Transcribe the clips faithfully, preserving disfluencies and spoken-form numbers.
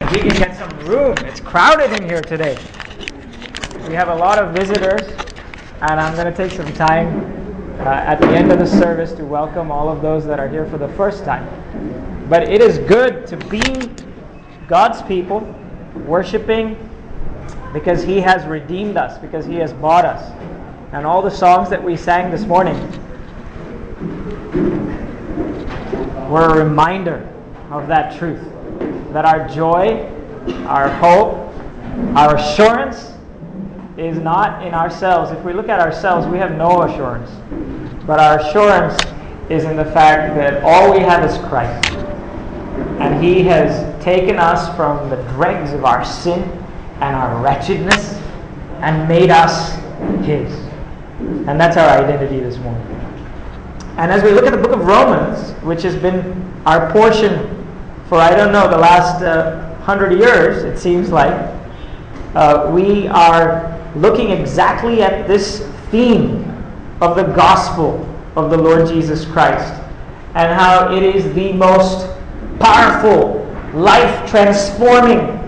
If we can get some room. It's crowded in here today. We have a lot of visitors, and I'm going to take some time uh, at the end of the service to welcome all of those that are here for the first time. But it is good to be God's people, worshiping because He has redeemed us, because He has bought us. And all the songs that we sang this morning were a reminder of that truth. That our joy, our hope, our assurance is not in ourselves. If we look at ourselves, we have no assurance. But our assurance is in the fact that all we have is Christ. And He has taken us from the dregs of our sin and our wretchedness and made us His. And that's our identity this morning. And as we look at the book of Romans, which has been our portion for, I don't know, the last uh, hundred years, it seems like, uh, we are looking exactly at this theme of the gospel of the Lord Jesus Christ and how it is the most powerful, life-transforming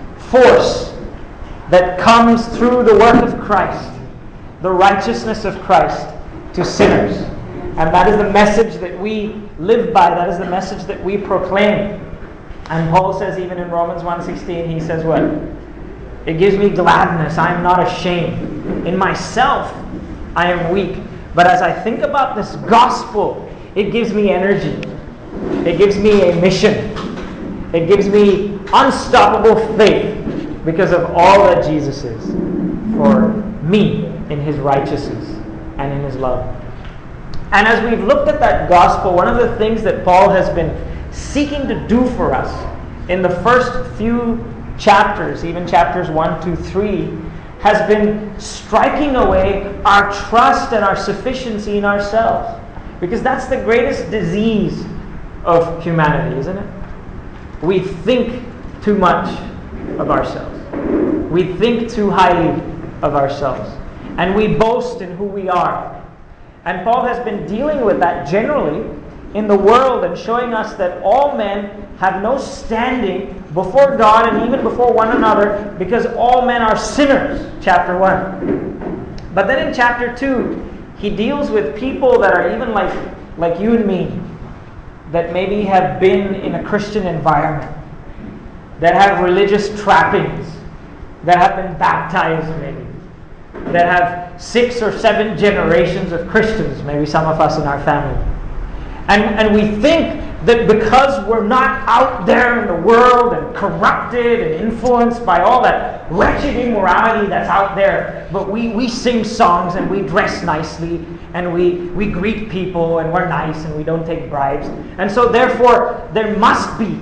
force that comes through the work of Christ, the righteousness of Christ to sinners. And that is the message that we live by. That is the message that we proclaim. And Paul says, even in Romans one sixteen, he says what? It gives me gladness. I am not ashamed. In myself, I am weak. But as I think about this gospel, it gives me energy. It gives me a mission. It gives me unstoppable faith because of all that Jesus is for me in His righteousness and in His love. And as we've looked at that gospel, one of the things that Paul has been seeking to do for us in the first few chapters, even chapters one, two, three, has been striking away our trust and our sufficiency in ourselves. Because that's the greatest disease of humanity, isn't it? We think too much of ourselves. We think too highly of ourselves. And we boast in who we are. And Paul has been dealing with that generally in the world and showing us that all men have no standing before God and even before one another because all men are sinners, chapter one. But then in chapter two, he deals with people that are even like, like you and me, that maybe have been in a Christian environment, that have religious trappings, that have been baptized maybe, that have six or seven generations of Christians, maybe some of us in our family. And, and we think that because we're not out there in the world and corrupted and influenced by all that wretched immorality that's out there, but we, we sing songs and we dress nicely and we, we greet people and we're nice and we don't take bribes. And so therefore there must be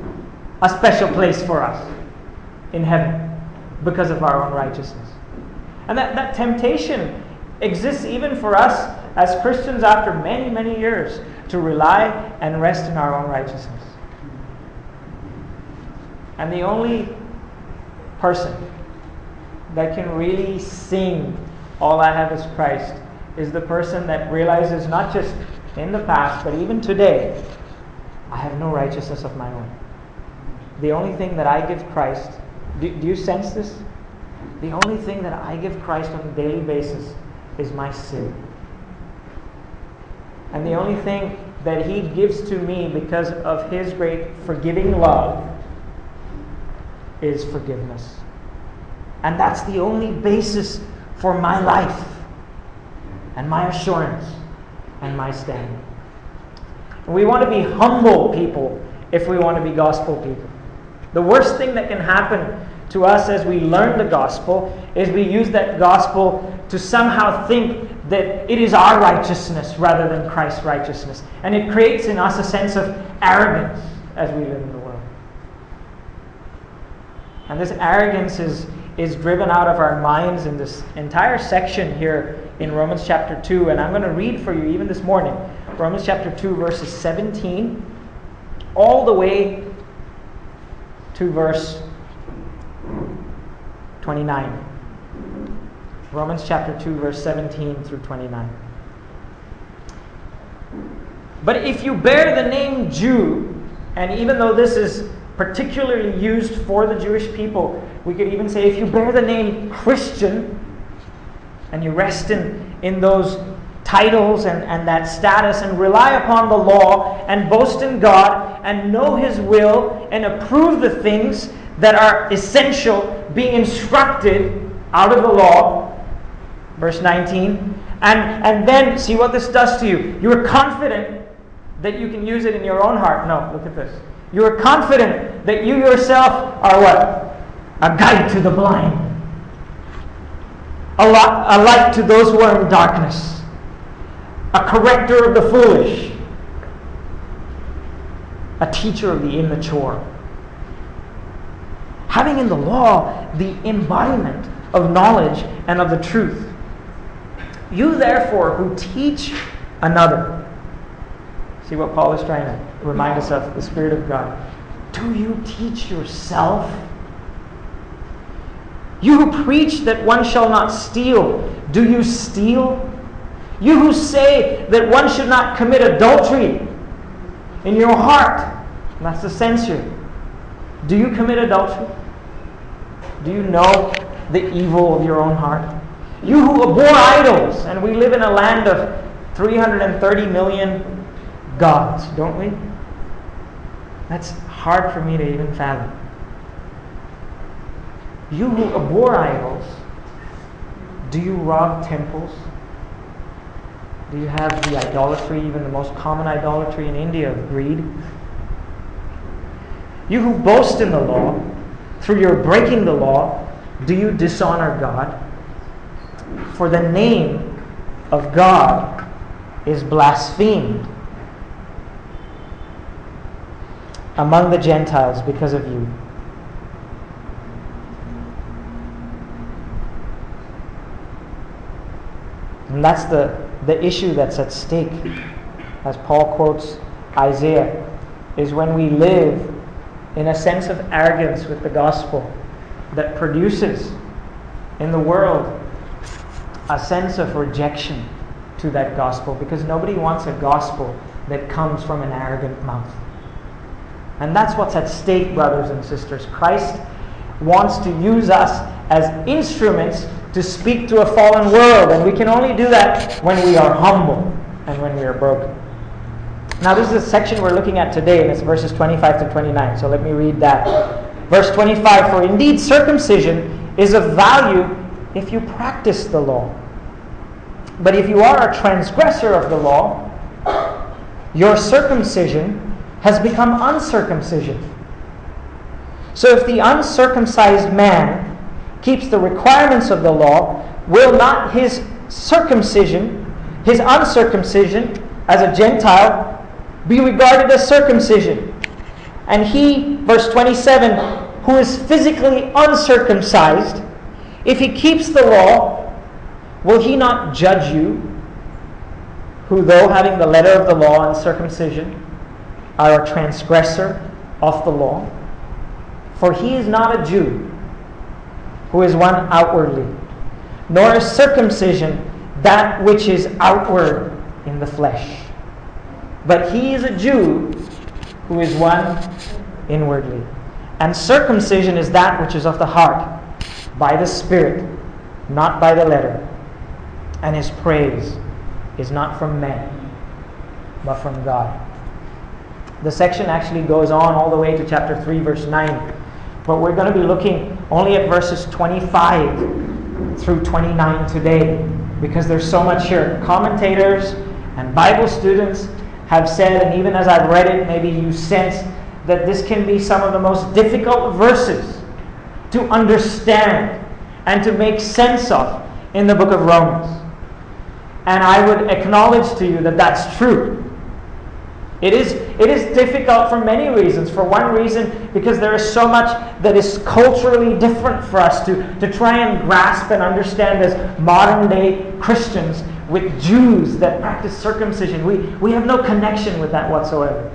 a special place for us in heaven because of our own righteousness. And that, that temptation exists even for us as Christians after many, many years to rely and rest in our own righteousness. And the only person that can really sing "All I Have Is Christ" is the person that realizes not just in the past, but even today, I have no righteousness of my own. The only thing that I give Christ, do, do you sense this? The only thing that I give Christ on a daily basis is my sin. And the only thing that He gives to me because of His great forgiving love is forgiveness. And that's the only basis for my life and my assurance and my standing. And we want to be humble people if we want to be gospel people. The worst thing that can happen to us as we learn the gospel is we use that gospel to somehow think that it is our righteousness rather than Christ's righteousness. And it creates in us a sense of arrogance as we live in the world. And this arrogance is, is driven out of our minds in this entire section here in Romans chapter two. And I'm going to read for you even this morning, Romans chapter two, verses seventeen, all the way to verse twenty-nine. Romans chapter two, verse seventeen through twenty-nine. But if you bear the name Jew, and even though this is particularly used for the Jewish people. We could even say if you bear the name Christian and you rest in, in those titles and, and that status and rely upon the law and boast in God and know His will and approve the things that are essential, being instructed out of the law. Verse nineteen. And, and then see what this does to you. You are confident that you can use it in your own heart. No, look at this. You are confident that you yourself are what? A guide to the blind. A, lot, a light to those who are in darkness. A corrector of the foolish. A teacher of the immature. Having in the law the embodiment of knowledge and of the truth. You therefore who teach another. See what Paul is trying to remind us of, the Spirit of God. Do you teach yourself? You who preach that one shall not steal, do you steal? You who say that one should not commit adultery, in your heart, that's the censure. Do you commit adultery? Do you know the evil of your own heart? You who abhor idols, and we live in a land of three hundred thirty million gods, don't we? That's hard for me to even fathom. You who abhor idols, do you rob temples? Do you have the idolatry, even the most common idolatry in India, of greed? You who boast in the law, through your breaking the law, do you dishonor God? For the name of God is blasphemed among the Gentiles because of you. And that's the, the issue that's at stake, as Paul quotes Isaiah, is when we live in a sense of arrogance with the gospel that produces in the world a sense of rejection to that gospel, because nobody wants a gospel that comes from an arrogant mouth. And that's what's at stake, brothers and sisters. Christ wants to use us as instruments to speak to a fallen world, and we can only do that when we are humble and when we are broken. Now this is a section we're looking at today, and it's verses twenty-five to twenty-nine, so let me read that. Verse twenty-five, for indeed circumcision is of value if you practice the law. But if you are a transgressor of the law, your circumcision has become uncircumcision. So if the uncircumcised man keeps the requirements of the law, will not his circumcision, his uncircumcision as a Gentile, be regarded as circumcision? And he, verse twenty-seven, who is physically uncircumcised, if he keeps the law, will he not judge you, who though having the letter of the law and circumcision, are a transgressor of the law? For he is not a Jew, who is one outwardly, nor is circumcision that which is outward in the flesh. But he is a Jew, who is one inwardly. And circumcision is that which is of the heart, by the Spirit, not by the letter. And his praise is not from men, but from God. The section actually goes on all the way to chapter three, verse nine. But we're going to be looking only at verses twenty-five through twenty-nine today, because there's so much here. Commentators and Bible students have said, and even as I've read it, maybe you sense that this can be some of the most difficult verses to understand and to make sense of in the book of Romans. And I would acknowledge to you that that's true. It is, it is difficult for many reasons. For one reason, because there is so much that is culturally different for us to, to try and grasp and understand as modern day Christians with Jews that practice circumcision. We, we have no connection with that whatsoever.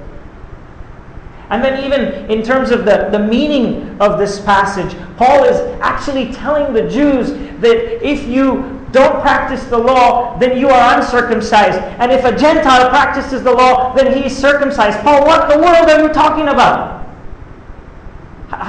And then even in terms of the, the meaning of this passage, Paul is actually telling the Jews that if you don't practice the law, then you are uncircumcised. And if a Gentile practices the law, then he is circumcised. Paul, what in the world are you talking about?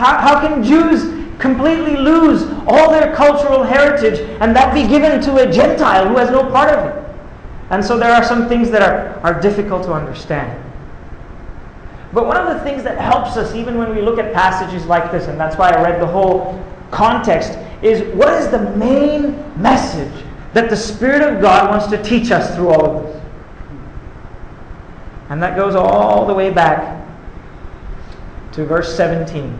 how, how can Jews completely lose all their cultural heritage and that be given to a Gentile who has no part of it? And so there are some things that are, are difficult to understand. But one of the things that helps us even when we look at passages like this, and that's why I read the whole context, is what is the main message that the Spirit of God wants to teach us through all of this? And that goes all the way back to verse seventeen.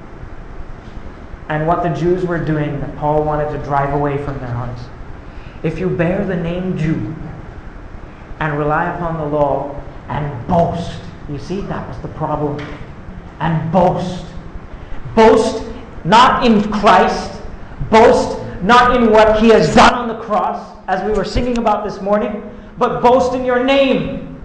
And what the Jews were doing that Paul wanted to drive away from their hearts. If you bear the name Jew and rely upon the law and boast, you see, that was the problem. And boast. Boast not in Christ. Boast not in what He has done on the cross, as we were singing about this morning, but boast in your name.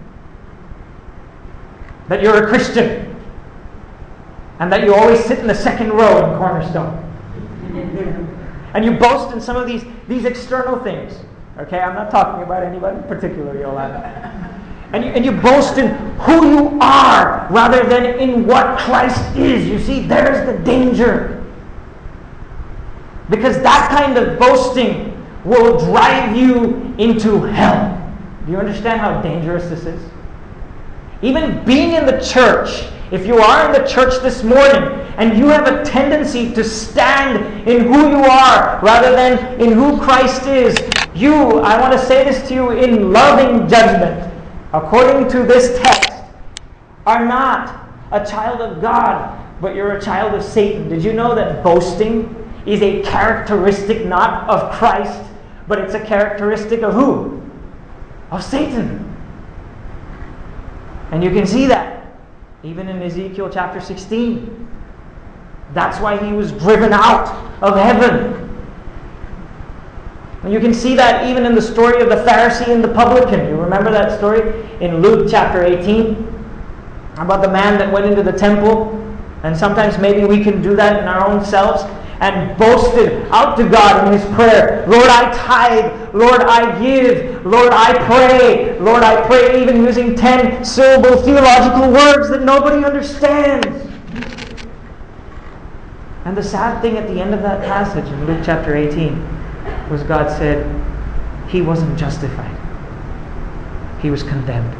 That you're a Christian. And that you always sit in the second row in Cornerstone. And you boast in some of these, these external things. Okay, I'm not talking about anybody particularly, Yolanda. And you, and you boast in who you are rather than in what Christ is. You see, there's the danger. Because that kind of boasting will drive you into hell. Do you understand how dangerous this is? Even being in the church, if you are in the church this morning and you have a tendency to stand in who you are rather than in who Christ is, you, I want to say this to you in loving judgment, according to this text, are not a child of God, but you're a child of Satan. Did you know that boasting is a characteristic not of Christ, but it's a characteristic of who? Of Satan. And you can see that even in Ezekiel chapter sixteen. That's why he was driven out of heaven. And you can see that even in the story of the Pharisee and the publican. You remember that story in Luke chapter eighteen? About the man that went into the temple. And sometimes maybe we can do that in our own selves. And boasted out to God in his prayer. Lord, I tithe. Lord, I give. Lord, I pray. Lord, I pray, even using ten syllable theological words that nobody understands. And the sad thing at the end of that passage in Luke chapter eighteen was God said he wasn't justified. He was condemned.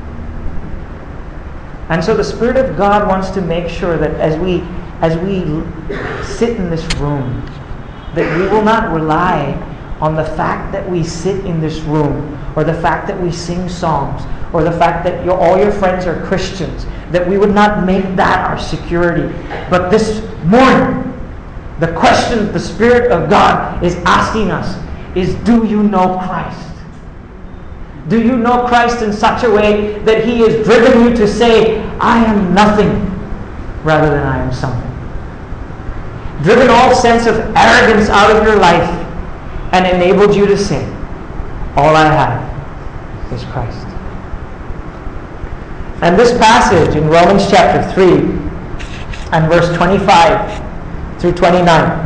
And so the Spirit of God wants to make sure that as we as we sit in this room, that we will not rely on the fact that we sit in this room, or the fact that we sing songs, or the fact that your, all your friends are Christians, that we would not make that our security. But this morning, the question the Spirit of God is asking us is, do you know Christ? Do you know Christ in such a way that He has driven you to say, I am nothing, rather than I am something? Driven all sense of arrogance out of your life and enabled you to say, all I have is Christ. And this passage in Romans chapter three and verse twenty-five through twenty-nine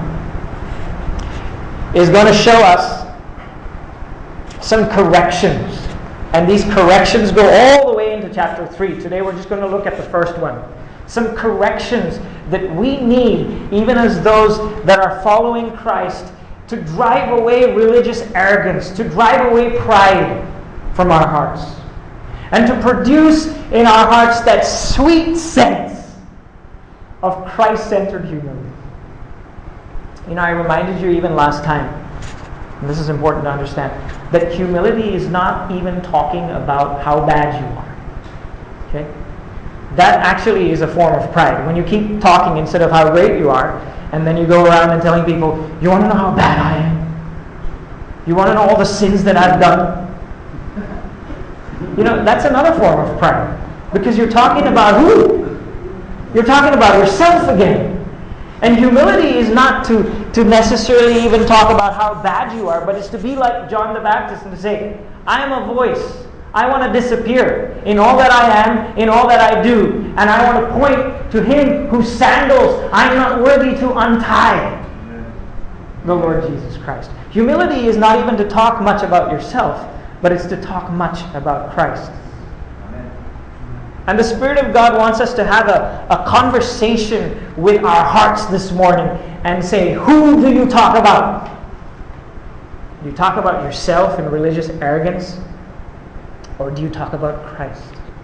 is going to show us some corrections. And these corrections go all the way into chapter three. Today we're just going to look at the first one. Some corrections that we need, even as those that are following Christ, to drive away religious arrogance, to drive away pride from our hearts, and to produce in our hearts that sweet sense of Christ-centered humility. You know, I reminded you even last time, and this is important to understand, that humility is not even talking about how bad you are. Okay? That actually is a form of pride. When you keep talking instead of how great you are, and then you go around and telling people, you want to know how bad I am? You want to know all the sins that I've done? You know, that's another form of pride. Because you're talking about who? You're talking about yourself again. And humility is not to, to necessarily even talk about how bad you are, but it's to be like John the Baptist and to say, I am a voice. I want to disappear in all that I am, in all that I do. And I want to point to Him whose sandals I'm not worthy to untie. The Lord Jesus Christ. Humility is not even to talk much about yourself, but it's to talk much about Christ. And the Spirit of God wants us to have a, a conversation with our hearts this morning and say, who do you talk about? Do you talk about yourself in religious arrogance? Or do you talk about Christ?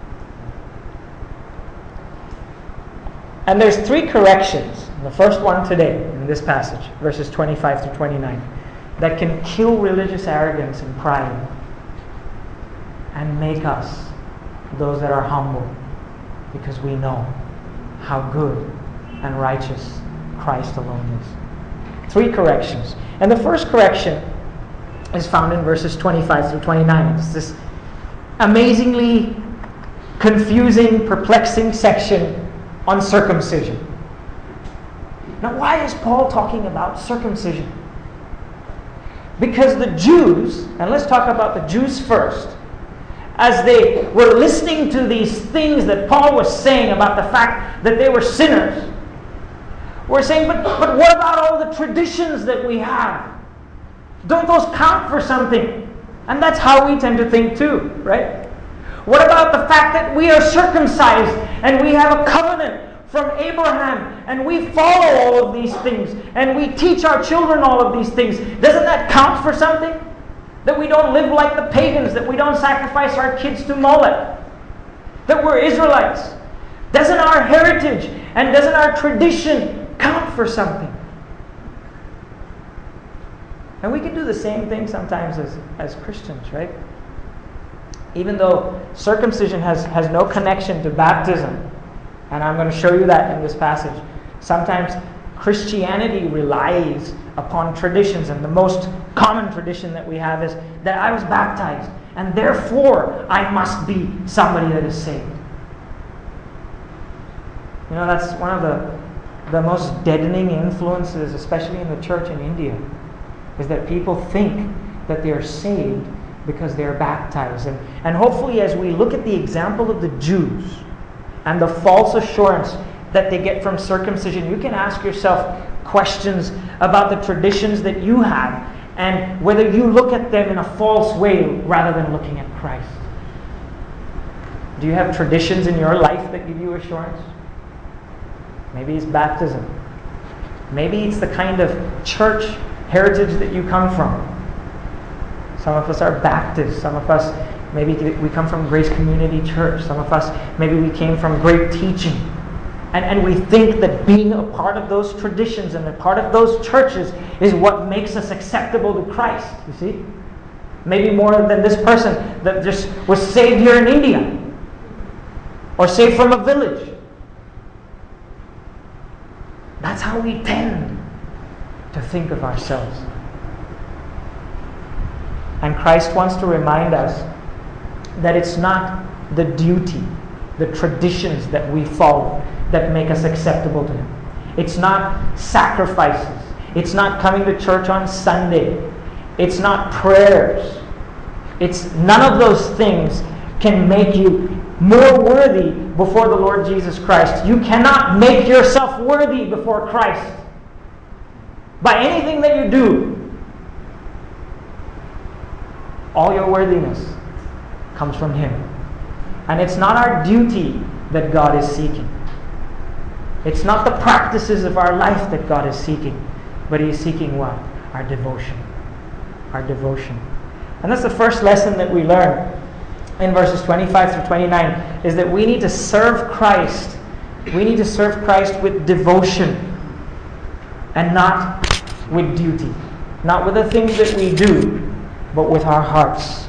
And there's three corrections. The first one today in this passage, verses twenty-five through twenty-nine, that can kill religious arrogance and pride and make us those that are humble, because we know how good and righteous Christ alone is. Three corrections. And the first correction is found in verses twenty-five through twenty-nine. It's this amazingly confusing, perplexing section on circumcision. Now, why is Paul talking about circumcision? Because the Jews, and let's talk about the Jews first, as they were listening to these things that Paul was saying about the fact that they were sinners, were saying, but, but what about all the traditions that we have? Don't those count for something? And that's how we tend to think too, right? What about the fact that we are circumcised and we have a covenant from Abraham and we follow all of these things and we teach our children all of these things? Doesn't that count for something? That we don't live like the pagans, that we don't sacrifice our kids to Molech, that we're Israelites. Doesn't our heritage and doesn't our tradition count for something? And we can do the same thing sometimes as, as Christians, right? Even though circumcision has, has no connection to baptism, and I'm going to show you that in this passage. Sometimes Christianity relies upon traditions, and the most common tradition that we have is that I was baptized, and therefore I must be somebody that is saved. You know, that's one of the, the most deadening influences, especially in the church in India, is that people think that they are saved because they are baptized. And, and hopefully as we look at the example of the Jews and the false assurance that they get from circumcision, you can ask yourself questions about the traditions that you have and whether you look at them in a false way rather than looking at Christ. Do you have traditions in your life that give you assurance? Maybe it's baptism. Maybe it's the kind of church heritage that you come from. Some of us are Baptists. Some of us, maybe we come from Grace Community Church. Some of us, maybe we came from great teaching. And, and we think that being a part of those traditions and a part of those churches is what makes us acceptable to Christ, you see? Maybe more than this person that just was saved here in India or saved from a village. That's how we tend to think of ourselves. And Christ wants to remind us that it's not the duty, the traditions that we follow that make us acceptable to Him. It's not sacrifices. It's not coming to church on Sunday. It's not prayers. It's none of those things can make you more worthy before the Lord Jesus Christ. You cannot make yourself worthy before Christ by anything that you do. All your worthiness comes from Him. And it's not our duty that God is seeking. It's not the practices of our life that God is seeking. But He is seeking what? Our devotion. Our devotion. And that's the first lesson that we learn in verses twenty-five through twenty-nine, is that we need to serve Christ. We need to serve Christ with devotion and not with duty. Not with the things that we do, but with our hearts.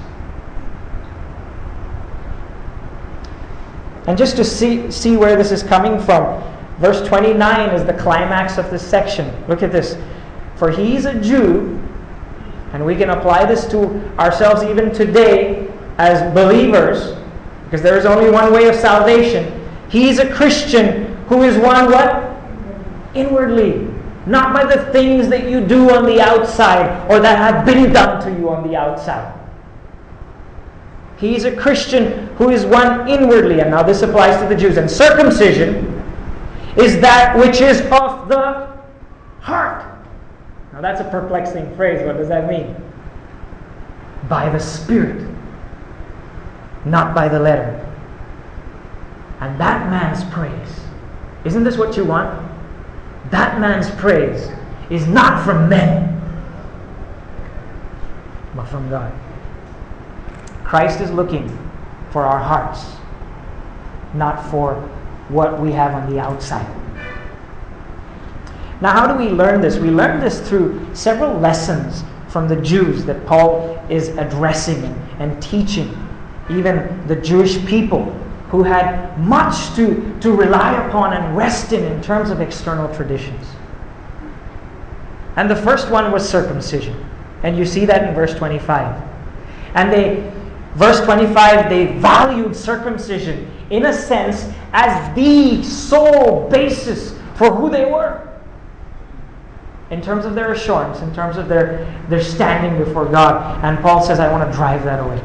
And just to see, see where this is coming from, verse twenty-nine is the climax of this section. Look at this. For he's a Jew, and we can apply this to ourselves even today as believers, because there is only one way of salvation. He's a Christian who is one what? Inwardly. Not by the things that you do on the outside or that have been done to you on the outside. He's a Christian who is one inwardly. And now this applies to the Jews. And circumcision is that which is of the heart. Now that's a perplexing phrase. What does that mean? By the Spirit, not by the letter. And that man's praise, isn't this what you want? That man's praise is not from men, but from God. Christ is looking for our hearts, not for what we have on the outside. Now, how do we learn this? We learn this through several lessons from the Jews that Paul is addressing and, and teaching, even the Jewish people who had much to, to rely upon and rest in in terms of external traditions. And the first one was circumcision. And you see that in verse twenty-five. And they, verse twenty-five, they valued circumcision in a sense as the sole basis for who they were. In terms of their assurance, in terms of their, their standing before God. And Paul says, I want to drive that away.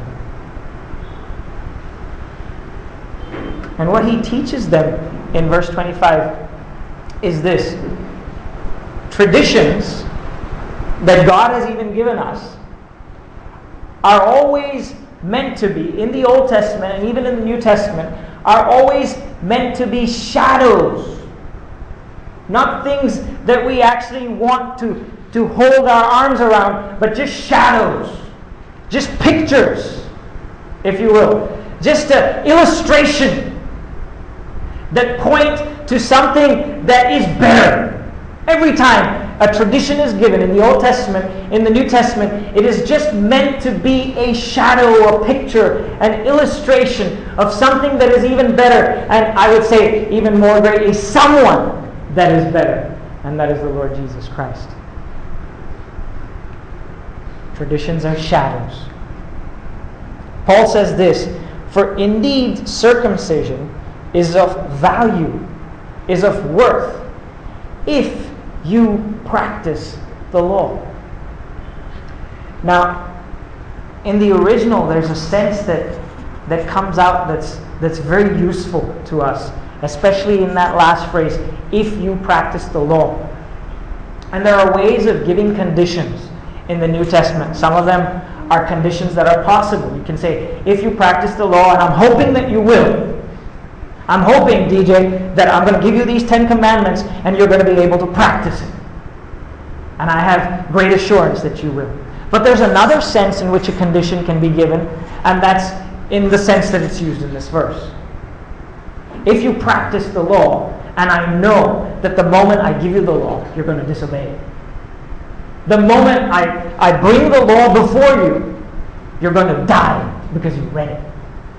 And what he teaches them in verse twenty-five is this. Traditions that God has even given us are always meant to be, in the Old Testament and even in the New Testament, are always meant to be shadows. Not things that we actually want to, to hold our arms around, but just shadows. Just pictures, if you will. Just an illustration that point to something that is better. Every time a tradition is given in the Old Testament, in the New Testament, it is just meant to be a shadow, a picture, an illustration of something that is even better. And I would say even more greatly, someone that is better. And that is the Lord Jesus Christ. Traditions are shadows. Paul says this, for indeed circumcision is of value, is of worth, if you practice the law. Now, in the original, there's a sense that that comes out that's that's very useful to us, especially in that last phrase, if you practice the law. And there are ways of giving conditions in the New Testament. Some of them are conditions that are possible. You can say, if you practice the law, and I'm hoping that you will. I'm hoping, D J, that I'm going to give you these Ten Commandments and you're going to be able to practice it. And I have great assurance that you will. But there's another sense in which a condition can be given, and that's in the sense that it's used in this verse. If you practice the law, and I know that the moment I give you the law, you're going to disobey it. The moment I, I bring the law before you, you're going to die because you read it.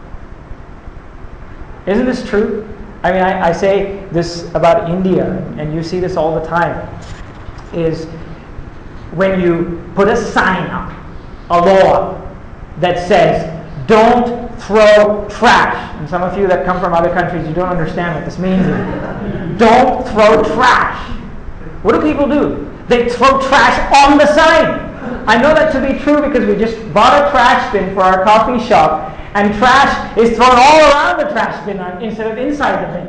Isn't this true? I mean, I, I say this about India, and you see this all the time, is when you put a sign up, a law that says, don't throw trash. And some of you that come from other countries, you don't understand what this means. Don't throw trash. What do people do? They throw trash on the sign. I know that to be true because we just bought a trash bin for our coffee shop, and trash is thrown all around the trash bin instead of inside the bin.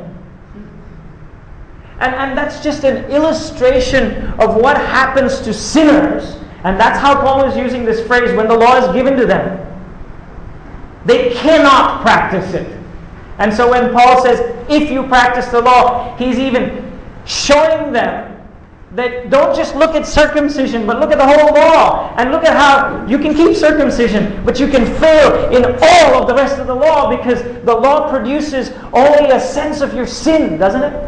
And, and that's just an illustration of what happens to sinners. And that's how Paul is using this phrase, when the law is given to them. They cannot practice it. And so when Paul says, if you practice the law, he's even showing them that don't just look at circumcision, but look at the whole law. And look at how you can keep circumcision, but you can fail in all of the rest of the law, because the law produces only a sense of your sin, doesn't it?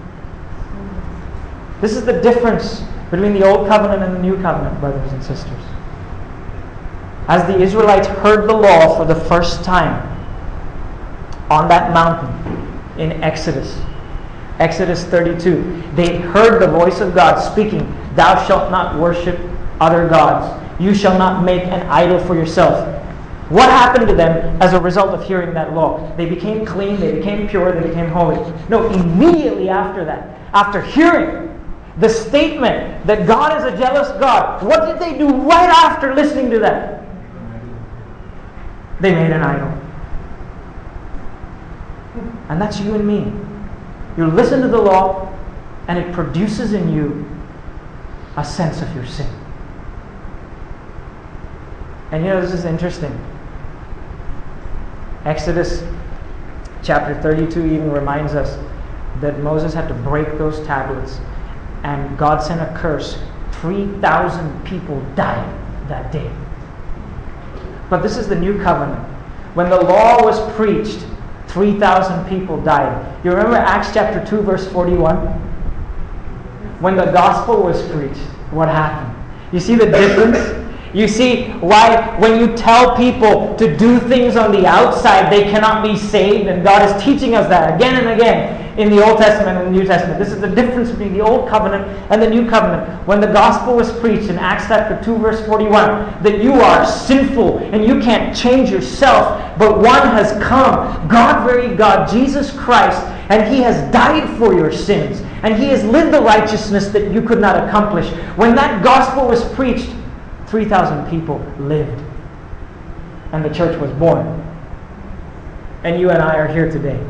This is the difference between the Old Covenant and the New Covenant, brothers and sisters. As the Israelites heard the law for the first time on that mountain in Exodus, Exodus thirty-two, they heard the voice of God speaking, thou shalt not worship other gods. You shall not make an idol for yourself. What happened to them as a result of hearing that law? They became clean, they became pure, they became holy. No, immediately after that, after hearing the statement that God is a jealous God, what did they do right after listening to that? They made an idol. And that's you and me. You listen to the law, and it produces in you a sense of your sin. And you know, this is interesting. Exodus Chapter thirty-two even reminds us that Moses had to break those tablets, and God sent a curse. three thousand people died that day. But this is the new covenant. When the law was preached, three thousand people died. You remember Acts chapter two, verse forty-one? When the gospel was preached, what happened? You see the difference? You see why when you tell people to do things on the outside, they cannot be saved, and God is teaching us that again and again in the Old Testament and the New Testament. This is the difference between the Old Covenant and the New Covenant. When the gospel was preached in Acts chapter two, verse forty-one, that you are sinful and you can't change yourself, but one has come, God, very God, Jesus Christ, and He has died for your sins, and He has lived the righteousness that you could not accomplish. When that gospel was preached, three thousand people lived, and the church was born. And you and I are here today.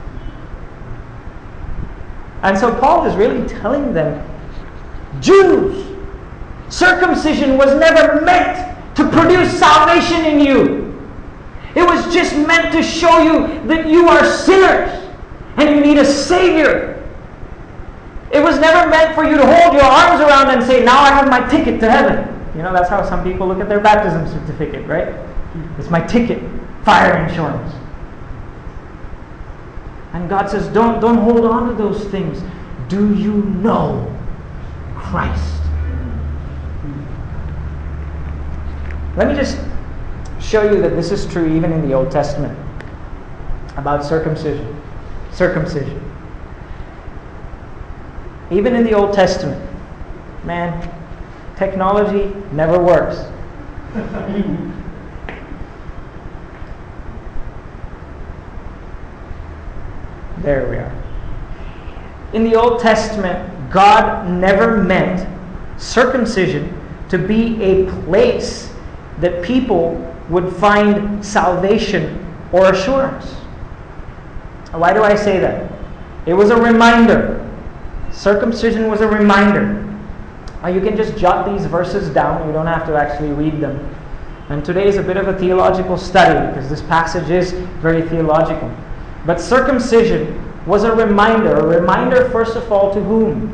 And so Paul is really telling them, Jews, circumcision was never meant to produce salvation in you. It was just meant to show you that you are sinners and you need a Savior. It was never meant for you to hold your arms around and say, now I have my ticket to heaven. You know, that's how some people look at their baptism certificate, right? It's my ticket, fire insurance. And God says, don't, don't hold on to those things. Do you know Christ? Let me just show you that this is true even in the Old Testament about circumcision. Circumcision. Even in the Old Testament, man, technology never works. There we are. In the Old Testament, God never meant circumcision to be a place that people would find salvation or assurance. Why do I say that? It was a reminder. Circumcision was a reminder. Uh, you can just jot these verses down. You don't have to actually read them. And today is a bit of a theological study because this passage is very theological. But circumcision was a reminder. A reminder, first of all, to whom?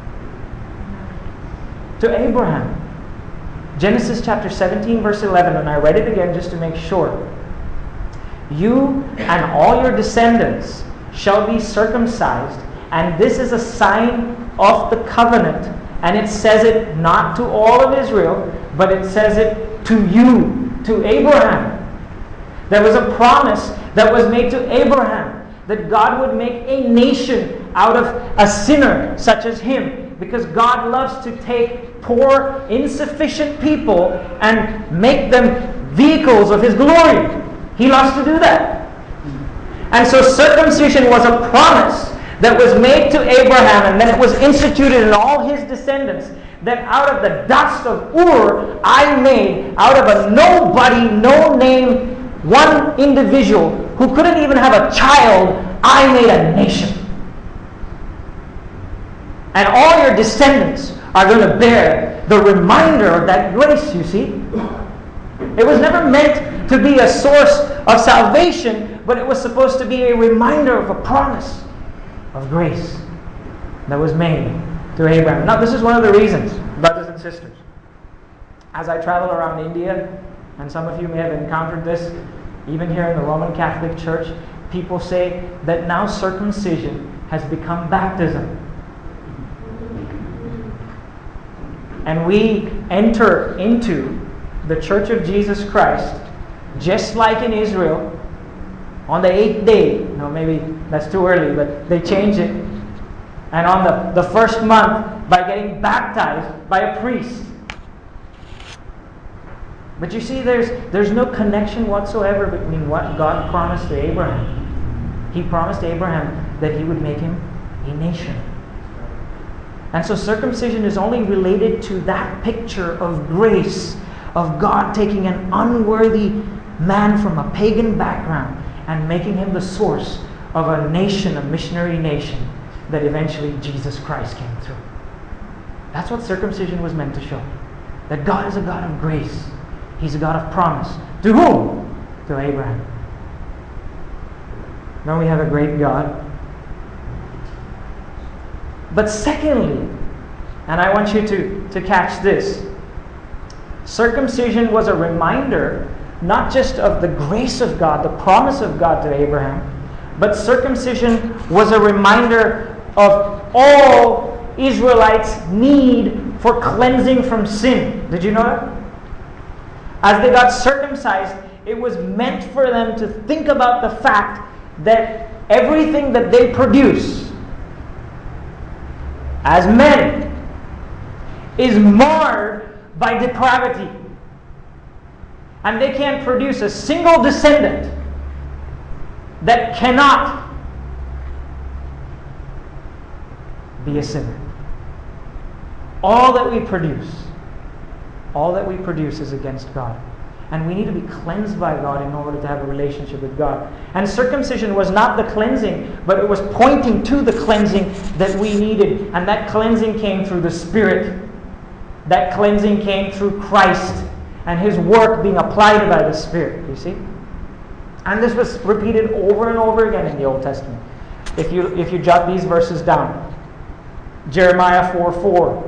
To Abraham. Genesis chapter seventeen, verse eleven, and I read it again just to make sure. You and all your descendants shall be circumcised, and this is a sign of the covenant. And it says it not to all of Israel, but it says it to you, to Abraham. There was a promise that was made to Abraham that God would make a nation out of a sinner such as him, because God loves to take poor, insufficient people and make them vehicles of His glory. He loves to do that. And so circumcision was a promise that was made to Abraham, and then it was instituted in all his descendants, that out of the dust of Ur I made, out of a nobody, no name, one individual who couldn't even have a child, I made a nation. And all your descendants are going to bear the reminder of that grace, you see. It was never meant to be a source of salvation, but it was supposed to be a reminder of a promise of grace that was made to Abraham. Now, this is one of the reasons, brothers and sisters, as I travel around India, and some of you may have encountered this, even here in the Roman Catholic Church, people say that now circumcision has become baptism. And we enter into the Church of Jesus Christ, just like in Israel, on the eighth day. No, maybe that's too early, but they change it. And on the, the first month, by getting baptized by a priest. But you see, there's, there's no connection whatsoever between what God promised to Abraham. He promised Abraham that He would make him a nation. And so circumcision is only related to that picture of grace, of God taking an unworthy man from a pagan background and making him the source of a nation, a missionary nation, that eventually Jesus Christ came through. That's what circumcision was meant to show. That God is a God of grace. He's a God of promise. To whom? To Abraham. No, we have a great God. But secondly, and I want you to, to catch this, circumcision was a reminder not just of the grace of God, the promise of God to Abraham, but circumcision was a reminder of all Israelites' need for cleansing from sin. Did you know that? As they got circumcised, it was meant for them to think about the fact that everything that they produce as men is marred by depravity. And they can't produce a single descendant that cannot be a sinner. All that we produce, all that we produce is against God. And we need to be cleansed by God in order to have a relationship with God. And circumcision was not the cleansing, but it was pointing to the cleansing that we needed. And that cleansing came through the Spirit. That cleansing came through Christ and His work being applied by the Spirit. You see? And this was repeated over and over again in the Old Testament. If you, if you jot these verses down. Jeremiah four four.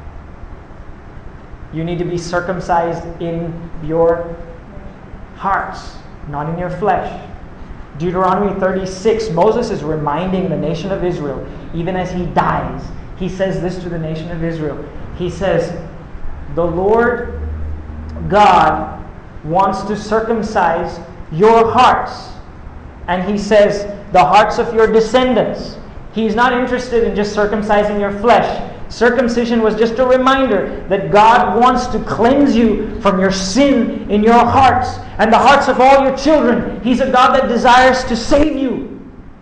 You need to be circumcised in your hearts, not in your flesh. Deuteronomy thirty-six, Moses is reminding the nation of Israel, even as he dies, he says this to the nation of Israel. He says, the Lord God wants to circumcise your hearts. And He says, the hearts of your descendants. He's not interested in just circumcising your flesh. Circumcision was just a reminder that God wants to cleanse you from your sin in your hearts and the hearts of all your children. He's a God that desires to save you.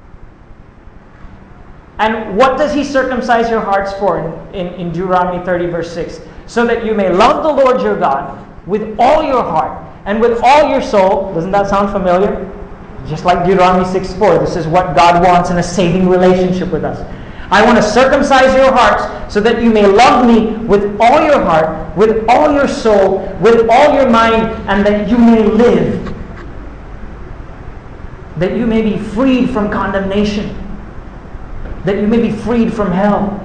And what does He circumcise your hearts for in, in, in Deuteronomy thirty verse six? So that you may love the Lord your God with all your heart and with all your soul. Doesn't that sound familiar? Just like Deuteronomy six four. This is what God wants in a saving relationship with us. I want to circumcise your hearts so that you may love me with all your heart, with all your soul, with all your mind, and that you may live. That you may be freed from condemnation. That you may be freed from hell.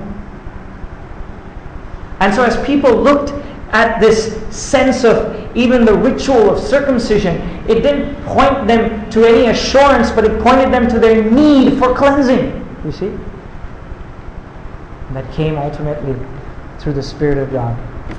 And so as people looked at this sense of even the ritual of circumcision, it didn't point them to any assurance, but it pointed them to their need for cleansing. You see? That came ultimately through the Spirit of God.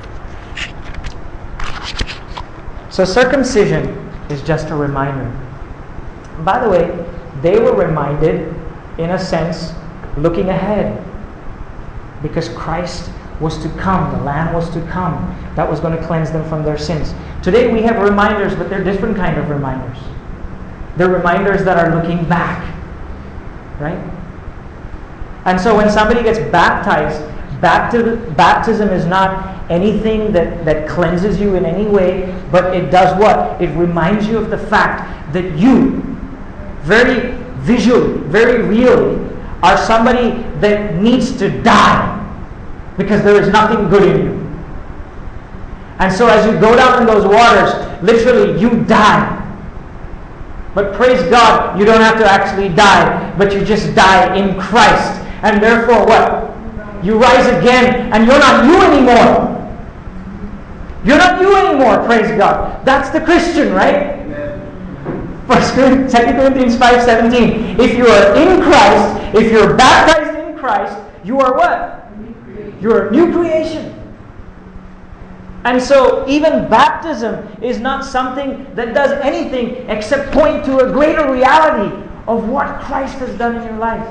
So circumcision is just a reminder. By the way, they were reminded, in a sense, looking ahead. Because Christ was to come, the Lamb was to come, that was going to cleanse them from their sins. Today we have reminders, but they're different kind of reminders. They're reminders that are looking back. Right? And so when somebody gets baptized, baptism, baptism is not anything that, that cleanses you in any way, but it does what? It reminds you of the fact that you, very visually, very really, are somebody that needs to die because there is nothing good in you. And so as you go down in those waters, literally you die. But praise God, you don't have to actually die, but you just die in Christ. And therefore what? You rise again, and you're not you anymore. You're not you anymore, praise God. That's the Christian, right? Second Corinthians five seventeen. If you are in Christ, if you're baptized in Christ, you are what? You're a new creation. And so even baptism is not something that does anything except point to a greater reality of what Christ has done in your life.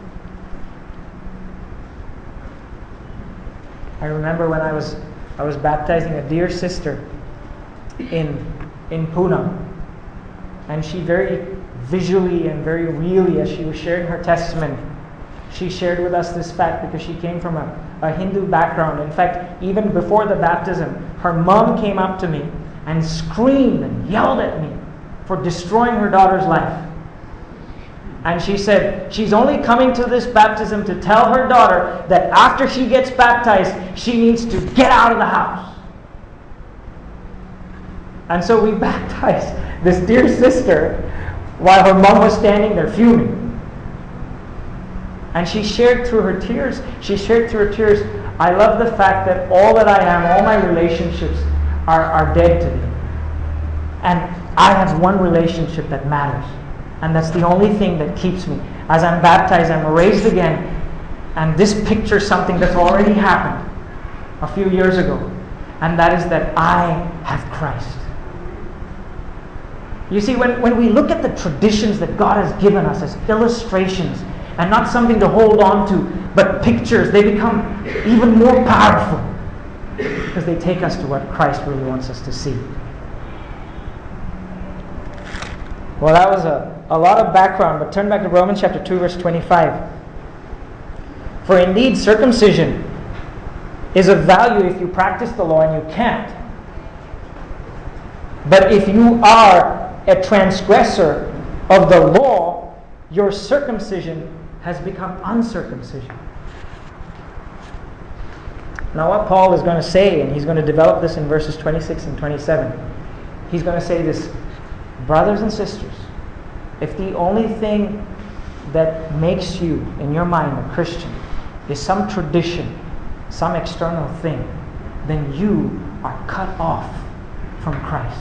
I remember when I was I was baptizing a dear sister in in Pune, and she very visually and very really, as she was sharing her testimony, she shared with us this fact because she came from a, a Hindu background. In fact, even before the baptism, her mom came up to me and screamed and yelled at me for destroying her daughter's life. And she said she's only coming to this baptism to tell her daughter that after she gets baptized, she needs to get out of the house. And so we baptized this dear sister while her mom was standing there fuming. And she shared through her tears, she shared through her tears, I love the fact that all that I am, all my relationships are, are dead to me. And I have one relationship that matters. And that's the only thing that keeps me. As I'm baptized, I'm raised again. And this pictures something that's already happened a few years ago. And that is that I have Christ. You see, when, when we look at the traditions that God has given us as illustrations, and not something to hold on to, but pictures, they become even more powerful because they take us to what Christ really wants us to see. Well, that was a, a lot of background, but turn back to Romans chapter two, verse twenty-five. For indeed, circumcision is of value if you practice the law, and you can't. But if you are a transgressor of the law, your circumcision has become uncircumcision. Now what Paul is going to say, and he's going to develop this in verses twenty-six and twenty-seven, he's going to say this, brothers and sisters, if the only thing that makes you, in your mind, a Christian is some tradition, some external thing, then you are cut off from Christ.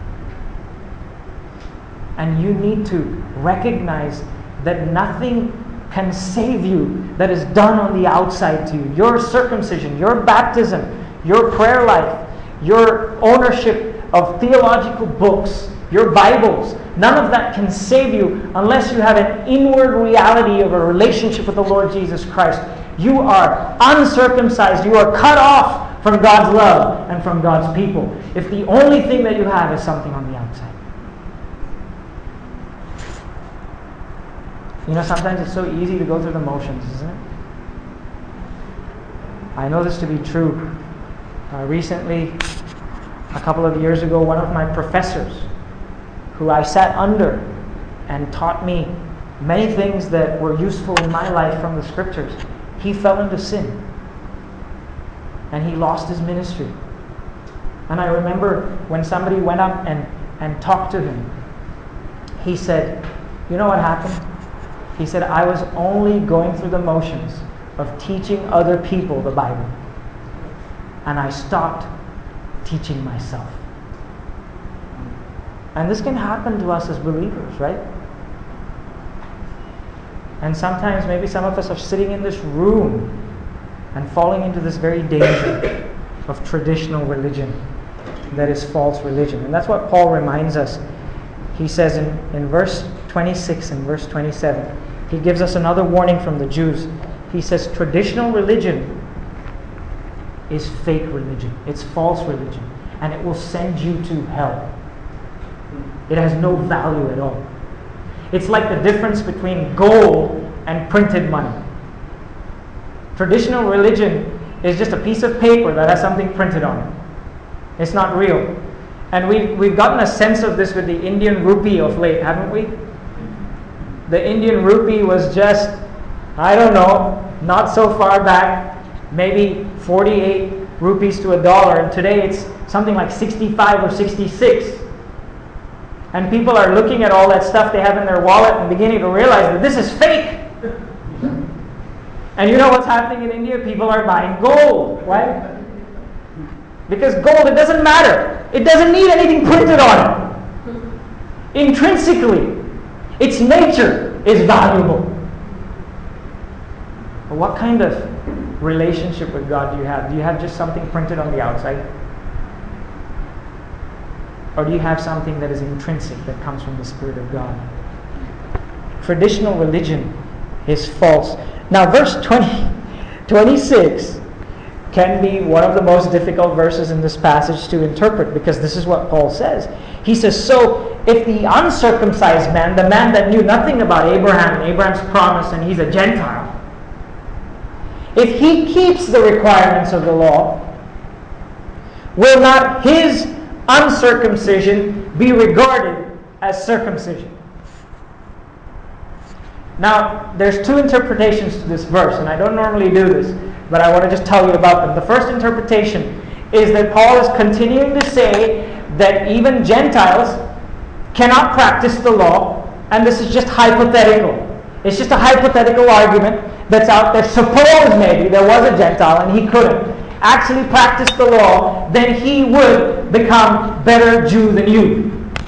And you need to recognize that nothing can save you that is done on the outside to you. Your circumcision, your baptism, your prayer life, your ownership of theological books, your Bibles, none of that can save you unless you have an inward reality of a relationship with the Lord Jesus Christ. You are uncircumcised. You are cut off from God's love and from God's people if the only thing that you have is something on the outside. You know, sometimes it's so easy to go through the motions, isn't it? I know this to be true. Uh, recently, a couple of years ago, one of my professors, who I sat under and taught me many things that were useful in my life from the Scriptures, he fell into sin. And he lost his ministry. And I remember when somebody went up and, and talked to him, he said, you know what happened? He said, I was only going through the motions of teaching other people the Bible. And I stopped teaching myself. And this can happen to us as believers, right? And sometimes maybe some of us are sitting in this room and falling into this very danger of traditional religion that is false religion. And that's what Paul reminds us. He says in, in verse twenty-six and verse twenty-seven, he gives us another warning from the Jews. He says traditional religion is fake religion. It's false religion. And it will send you to hell. It has no value at all. It's like the difference between gold and printed money. Traditional religion is just a piece of paper that has something printed on it. It's not real. And we've, we've gotten a sense of this with the Indian rupee of late, haven't we? The Indian rupee was just, I don't know, not so far back, maybe forty-eight rupees to a dollar, and today it's something like sixty-five or sixty-six. And people are looking at all that stuff they have in their wallet and beginning to realize that this is fake. And you know what's happening in India? People are buying gold. Why? Because gold, it doesn't matter. It doesn't need anything printed on it. Intrinsically, its nature is valuable. But what kind of relationship with God do you have? Do you have just something printed on the outside? Or do you have something that is intrinsic, that comes from the Spirit of God? Traditional religion is false. Now verse twenty, twenty-six can be one of the most difficult verses in this passage to interpret, because this is what Paul says. He says, so if the uncircumcised man, the man that knew nothing about Abraham and Abraham's promise, and he's a Gentile, if he keeps the requirements of the law, will not his uncircumcision be regarded as circumcision? Now, there's two interpretations to this verse, and I don't normally do this, but I want to just tell you about them. The first interpretation is that Paul is continuing to say that even Gentiles cannot practice the law and this is just hypothetical. It's just a hypothetical argument that's out there. Suppose maybe there was a Gentile and he couldn't actually practice the law, then he would become better Jew than you.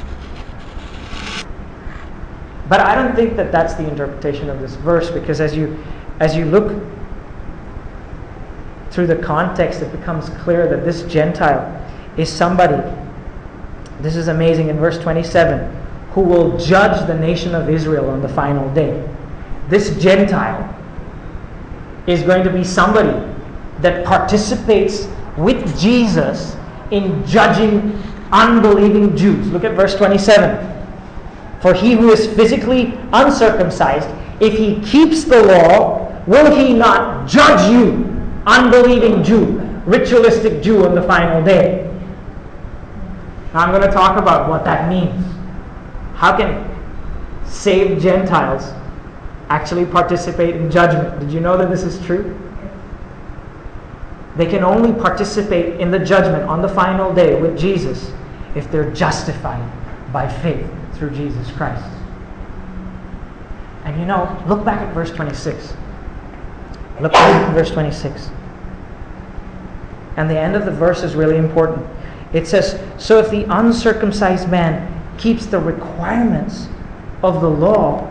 But I don't think that that's the interpretation of this verse, because as you as you look through the context, it becomes clear that this Gentile is somebody, this is amazing, in verse twenty-seven, who will judge the nation of Israel on the final day. This Gentile is going to be somebody that participates with Jesus in judging unbelieving Jews. Look at verse twenty-seven. For he who is physically uncircumcised, if he keeps the law, will he not judge you, unbelieving Jew, ritualistic Jew, on the final day? Now I'm going to talk about what that means. How can saved Gentiles actually participate in judgment? Did you know that this is true? They can only participate in the judgment on the final day with Jesus if they're justified by faith through Jesus Christ. And you know, look back at verse twenty-six. Look back at verse twenty-six. And the end of the verse is really important. It says, so if the uncircumcised man keeps the requirements of the law,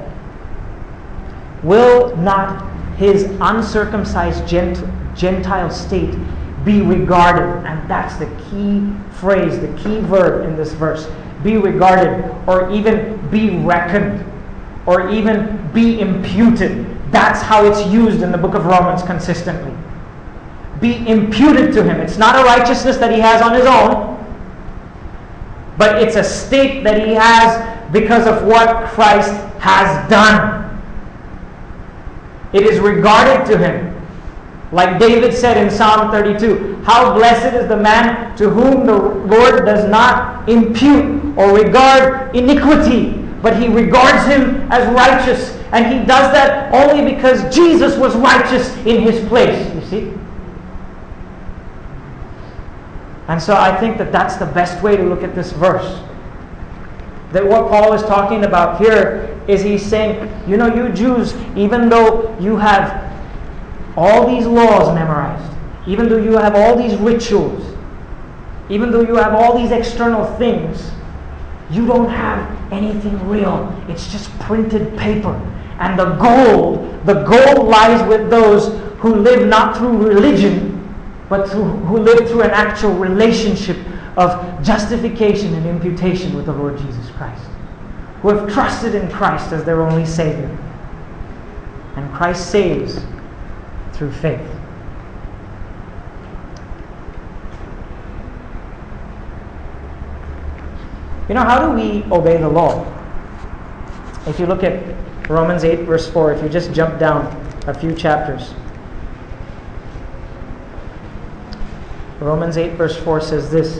will not his uncircumcised gent- Gentile state be regarded? And that's the key phrase, the key verb in this verse. Be regarded, or even be reckoned, or even be imputed. That's how it's used in the book of Romans consistently. Be imputed to him. It's not a righteousness that he has on his own, but it's a state that he has because of what Christ has done. It is regarded to him. Like David said in Psalm thirty-two, how blessed is the man to whom the Lord does not impute or regard iniquity, but he regards him as righteous. And he does that only because Jesus was righteous in his place, you see. And so I think that that's the best way to look at this verse. That what Paul is talking about here is he's saying, you know, you Jews, even though you have all these laws memorized, even though you have all these rituals, even though you have all these external things, you don't have anything real. It's just printed paper. And the gold, the gold lies with those who live not through religion, but through, who live through an actual relationship of justification and imputation with the Lord Jesus Christ, who have trusted in Christ as their only Savior. And Christ saves through faith. You know, how do we obey the law? If you look at Romans eight verse four, if you just jump down a few chapters. Romans eight verse four says this,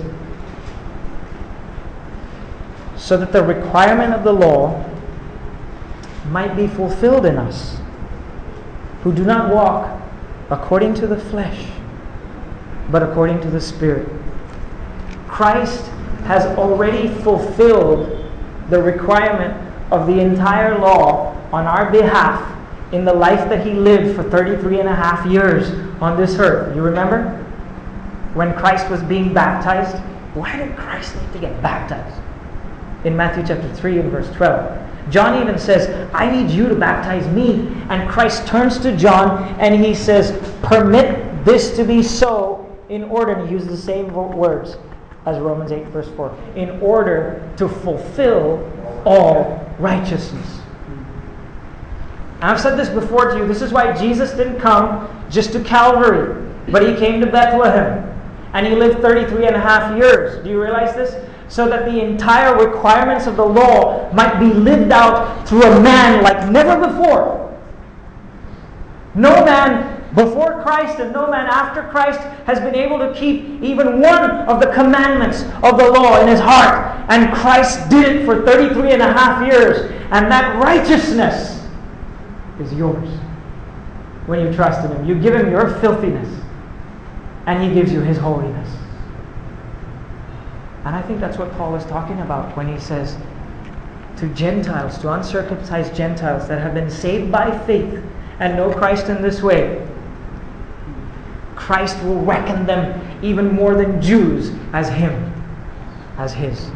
so that the requirement of the law might be fulfilled in us, who do not walk according to the flesh, but according to the Spirit. Christ has already fulfilled the requirement of the entire law on our behalf in the life that he lived for thirty-three and a half years on this earth. You remember? When Christ was being baptized, why did Christ need to get baptized? In Matthew chapter three and verse twelve. John even says, I need you to baptize me. And Christ turns to John and he says, permit this to be so in order, and he uses the same words as Romans eight verse four, in order to fulfill all righteousness. I've said this before to you, this is why Jesus didn't come just to Calvary, but he came to Bethlehem. And he lived thirty-three and a half years. Do you realize this? So that the entire requirements of the law might be lived out through a man like never before. No man before Christ and no man after Christ has been able to keep even one of the commandments of the law in his heart. And Christ did it for thirty-three and a half years. And that righteousness is yours when you trust in him. You give him your filthiness, and he gives you his holiness. And I think that's what Paul is talking about when he says, to Gentiles, to uncircumcised Gentiles that have been saved by faith and know Christ in this way, Christ will reckon them even more than Jews as Him, as His.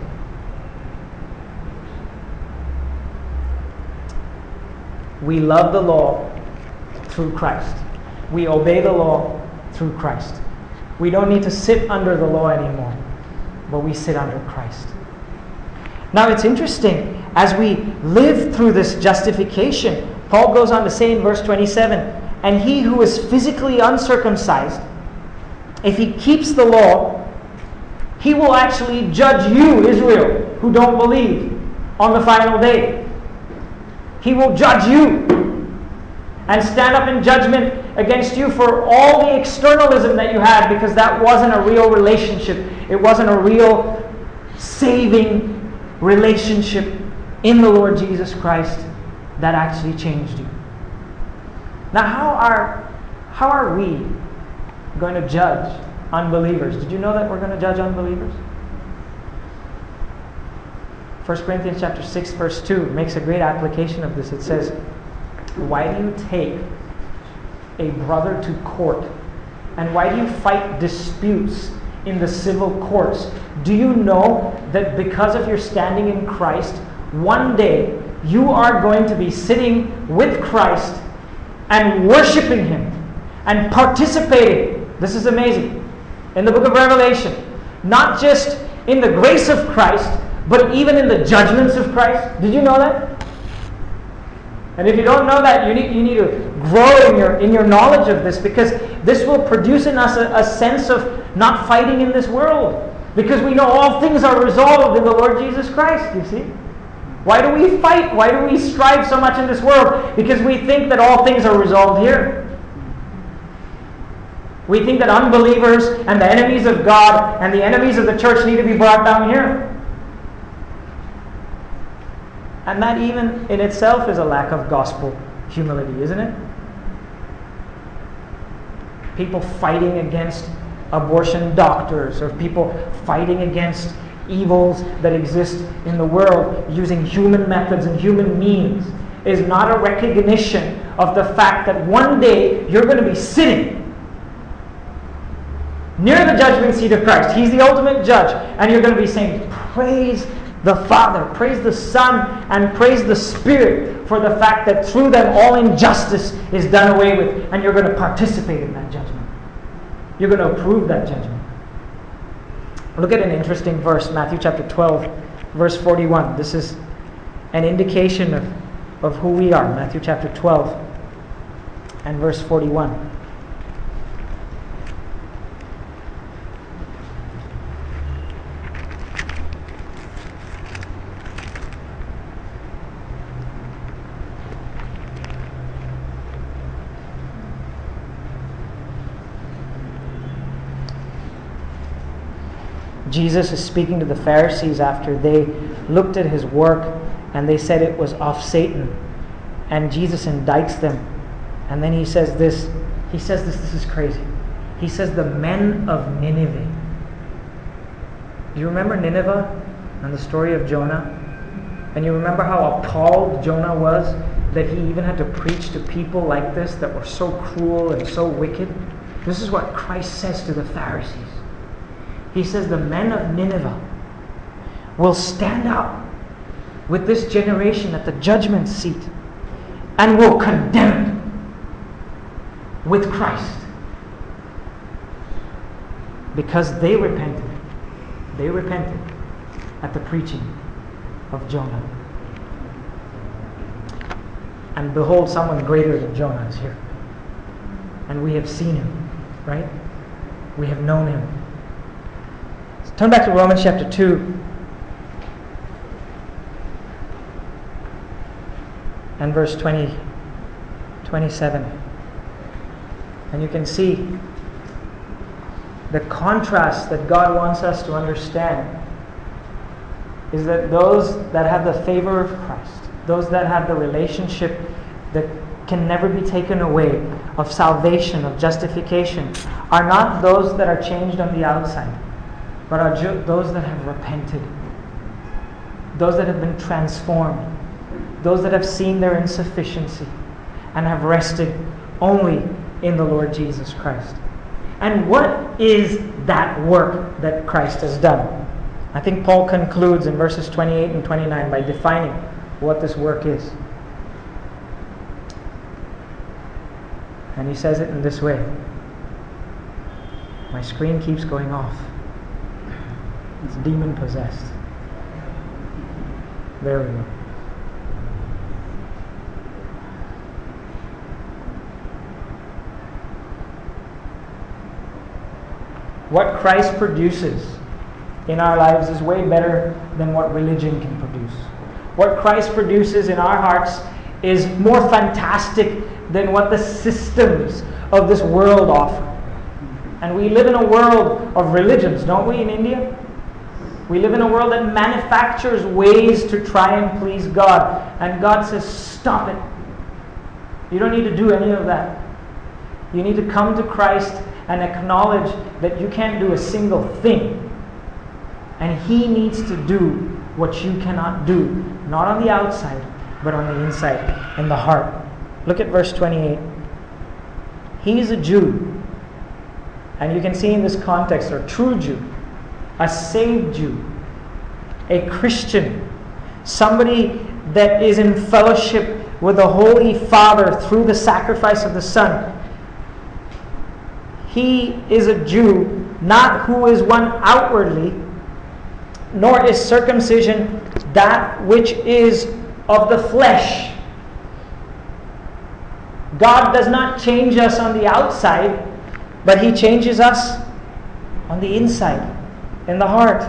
We love the law through Christ. We obey the law through Christ. We don't need to sit under the law anymore, but we sit under Christ. Now it's interesting, as we live through this justification, Paul goes on to say in verse twenty-seven, and he who is physically uncircumcised, if he keeps the law, he will actually judge you, Israel, who don't believe, on the final day. He will judge you and stand up in judgment against you for all the externalism that you had, because that wasn't a real relationship. It wasn't a real saving relationship in the Lord Jesus Christ that actually changed you. Now, how are how are we going to judge unbelievers? Did you know that we're going to judge unbelievers? First Corinthians chapter six verse two makes a great application of this. It says, "Why do you take a brother to court? And why do you fight disputes in the civil courts? Do you know that because of your standing in Christ, one day you are going to be sitting with Christ and worshiping Him and participating," this is amazing, "in the book of Revelation, not just in the grace of Christ, but even in the judgments of Christ." Did you know that? And if you don't know that, you need, you need to grow in your, in your knowledge of this, because this will produce in us a, a sense of not fighting in this world. Because we know all things are resolved in the Lord Jesus Christ, you see. Why do we fight? Why do we strive so much in this world? Because we think that all things are resolved here. We think that unbelievers and the enemies of God and the enemies of the church need to be brought down here. And that even in itself is a lack of gospel humility, isn't it? People fighting against abortion doctors, or people fighting against evils that exist in the world using human methods and human means, is not a recognition of the fact that one day you're going to be sitting near the judgment seat of Christ. He's the ultimate judge. And you're going to be saying, "Praise the Father, praise the Son, and praise the Spirit for the fact that through them all injustice is done away with." And you're going to participate in that judgment. You're going to approve that judgment. Look at an interesting verse, Matthew chapter twelve, verse forty-one. This is an indication of, of who we are. Matthew chapter twelve and verse forty-one. Jesus is speaking to the Pharisees after they looked at His work and they said it was of Satan. And Jesus indicts them. And then He says this. He says this, this is crazy. He says, "The men of Nineveh." Do you remember Nineveh and the story of Jonah? And you remember how appalled Jonah was that he even had to preach to people like this that were so cruel and so wicked? This is what Christ says to the Pharisees. He says, "The men of Nineveh will stand up with this generation at the judgment seat and will condemn it with Christ, because they repented. They repented at the preaching of Jonah. And behold, someone greater than Jonah is here. And we have seen Him, right? We have known Him." Turn back to Romans chapter two. And verse twenty, twenty-seven. And you can see the contrast that God wants us to understand is that those that have the favor of Christ, those that have the relationship that can never be taken away, of salvation, of justification, are not those that are changed on the outside, but are ju- those that have repented. those that have been transformed, those that have seen their insufficiency and have rested only in the Lord Jesus Christ. And what is that work that Christ has done? I think Paul concludes in verses twenty-eight and twenty-nine by defining what this work is. And he says it in this way. My screen keeps going off. It's demon possessed. There we go. What Christ produces in our lives is way better than what religion can produce. What Christ produces in our hearts is more fantastic than what the systems of this world offer. And we live in a world of religions, don't we, in India? We live in a world that manufactures ways to try and please God. And God says, stop it. You don't need to do any of that. You need to come to Christ and acknowledge that you can't do a single thing. And He needs to do what you cannot do. Not on the outside, but on the inside, in the heart. Look at verse twenty-eight. He's a Jew. And you can see in this context, a true Jew, a saved Jew, a Christian, somebody that is in fellowship with the Holy Father through the sacrifice of the Son. He is a Jew, not who is one outwardly, nor is circumcision that which is of the flesh. God does not change us on the outside, but He changes us on the inside, in the heart.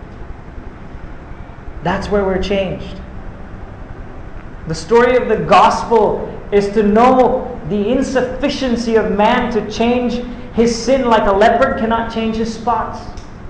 That's where we're changed. The story of the gospel is to know the insufficiency of man to change his sin, like a leopard cannot change his spots.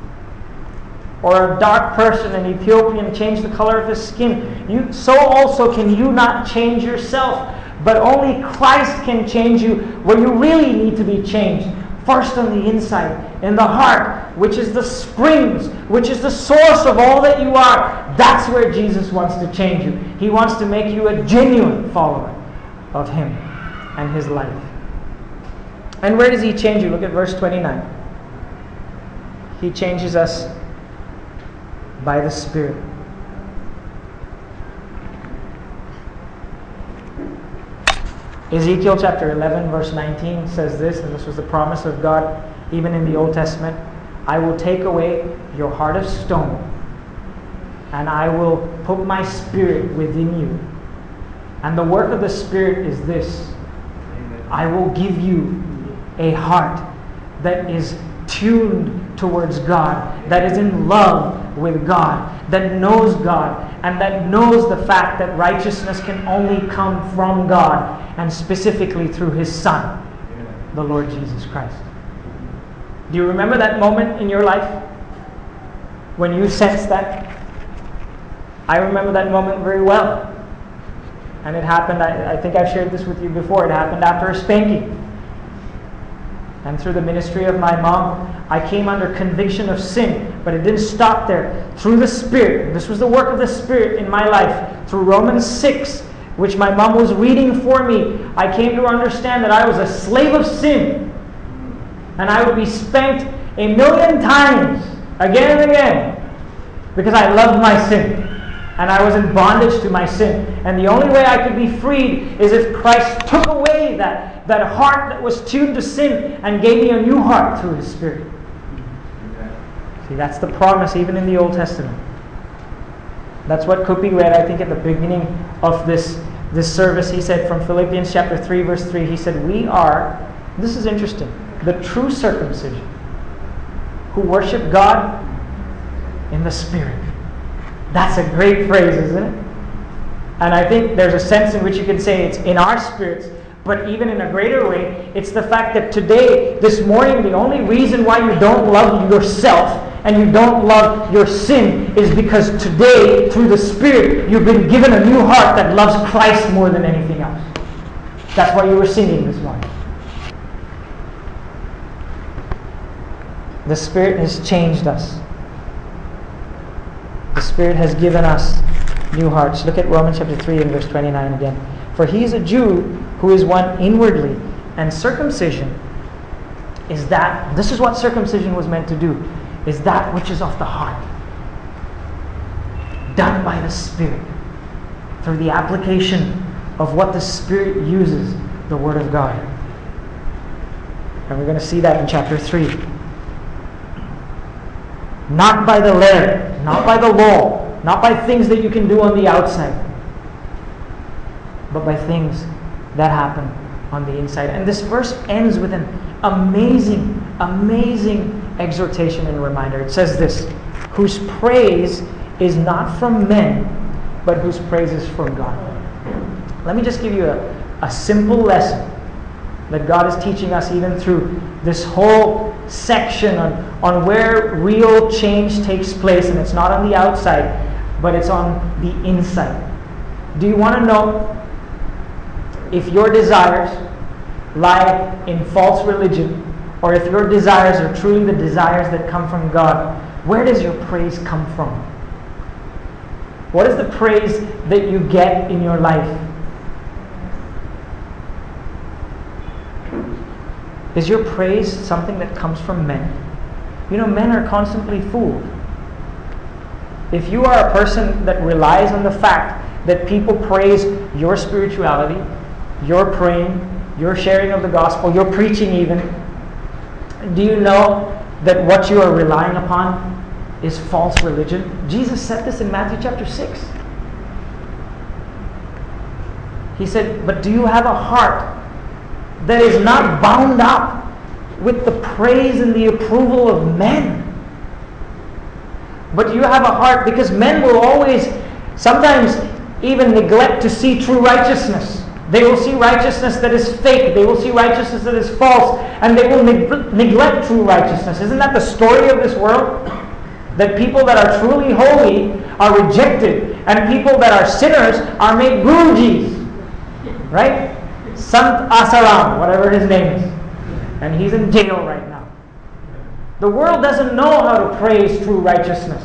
Or a dark person, an Ethiopian, change the color of his skin. You, so also can you not change yourself. But only Christ can change you where you really need to be changed. First on the inside, in the heart, which is the springs, which is the source of all that you are. That's where Jesus wants to change you. He wants to make you a genuine follower of Him and His life. And where does He change you? Look at verse twenty-nine. He changes us by the Spirit. Ezekiel chapter eleven verse nineteen says this, and this was the promise of God even in the Old Testament. I will take away your heart of stone, and I will put my Spirit within you. And the work of the Spirit is this. I will give you a heart that is tuned towards God, that is in love with God, that knows God, and that knows the fact that righteousness can only come from God, and specifically through His Son, the Lord Jesus Christ. Do you remember that moment in your life when you sensed that? I remember that moment very well. And it happened, I, I think I've shared this with you before, it happened after a spanking. And through the ministry of my mom, I came under conviction of sin. But it didn't stop there. Through the Spirit, this was the work of the Spirit in my life, through Romans six, which my mom was reading for me, I came to understand that I was a slave of sin. And I would be spanked a million times, again and again, because I loved my sin. And I was in bondage to my sin. And the only way I could be freed is if Christ took away that, that heart that was tuned to sin and gave me a new heart through His Spirit. See, that's the promise even in the Old Testament. That's what Kupi read, I think, at the beginning of this, this service. He said from Philippians chapter three, verse three, he said, we are, this is interesting, the true circumcision, who worship God in the Spirit. That's a great phrase, isn't it? And I think there's a sense in which you can say it's in our spirits, but even in a greater way, it's the fact that today, this morning, the only reason why you don't love yourself and you don't love your sin is because today, through the Spirit, you've been given a new heart that loves Christ more than anything else. That's why you were singing this morning. The Spirit has changed us. The Spirit has given us new hearts. Look at Romans chapter three and verse twenty-nine again. For he is a Jew who is one inwardly, and circumcision is that, this is what circumcision was meant to do, is that which is of the heart, done by the Spirit, through the application of what the Spirit uses, the Word of God. And we're going to see that in chapter three. Not by the letter, not by the law, not by things that you can do on the outside, but by things that happen on the inside. And this verse ends with an amazing, amazing exhortation and reminder. It says this, whose praise is not from men, but whose praise is from God. Let me just give you a, a simple lesson that God is teaching us even through this whole section on, on where real change takes place. And it's not on the outside, but it's on the inside. Do you want to know if your desires lie in false religion, or if your desires are truly the desires that come from God? Where does your praise come from? What is the praise that you get in your life? Is your praise something that comes from men? You know, men are constantly fooled. If you are a person that relies on the fact that people praise your spirituality, your praying, your sharing of the gospel, your preaching even, do you know that what you are relying upon is false religion? Jesus said this in Matthew chapter six. He said, but do you have a heart that is not bound up with the praise and the approval of men? But you have a heart, because men will always, sometimes even neglect to see true righteousness. They will see righteousness that is fake. They will see righteousness that is false. And they will neg- neglect true righteousness. Isn't that the story of this world? That people that are truly holy are rejected. And people that are sinners are made gurujis. Right? Sant Asaram, whatever his name is. And he's in jail right now. The world doesn't know how to praise true righteousness.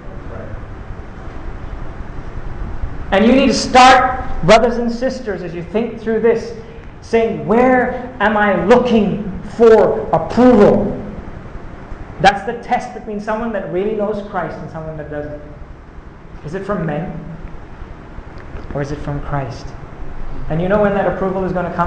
And you need to start, brothers and sisters, as you think through this, saying, where am I looking for approval? That's the test between someone that really knows Christ and someone that doesn't. Is it from men? Or is it from Christ? And you know when that approval is going to come?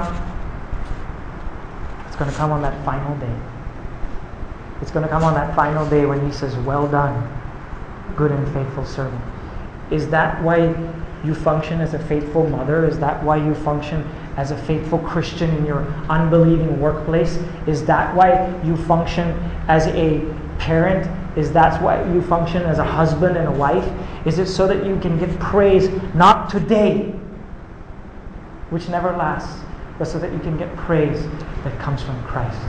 It's going to come on that final day. It's going to come on that final day when He says, well done, good and faithful servant. Is that why you function as a faithful mother? Is that why you function as a faithful Christian in your unbelieving workplace? Is that why you function as a parent? Is that why you function as a husband and a wife? Is it so that you can give praise not today, which never lasts, but so that you can get praise that comes from Christ?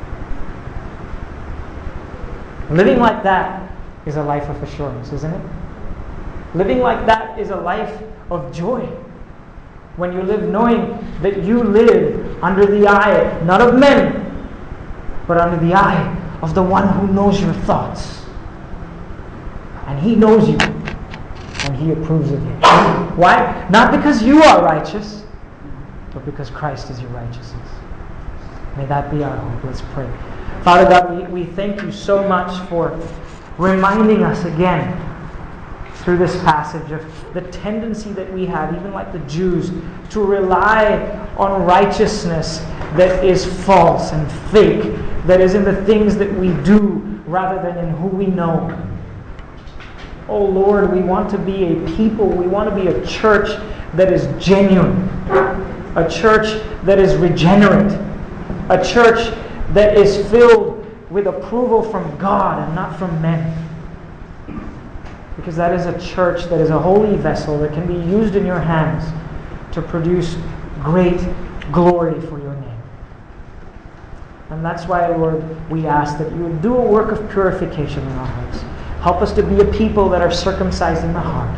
Living like that is a life of assurance, isn't it? Living like that is a life of joy. When you live knowing that you live under the eye, not of men, but under the eye of the one who knows your thoughts. And He knows you. And He approves of you. Why? Not because you are righteous, but because Christ is your righteousness. May that be our hope. Let's pray. Father God, we, we thank You so much for reminding us again through this passage of the tendency that we have, even like the Jews, to rely on righteousness that is false and fake, that is in the things that we do rather than in who we know. Oh Lord, we want to be a people, we want to be a church that is genuine, a church that is regenerate, a church that is filled with approval from God and not from men. Because that is a church that is a holy vessel that can be used in Your hands to produce great glory for Your name. And that's why, Lord, we ask that You would do a work of purification in our hearts. Help us to be a people that are circumcised in the heart.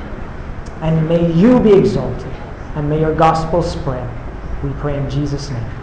And may You be exalted. And may Your gospel spread. We pray in Jesus' name.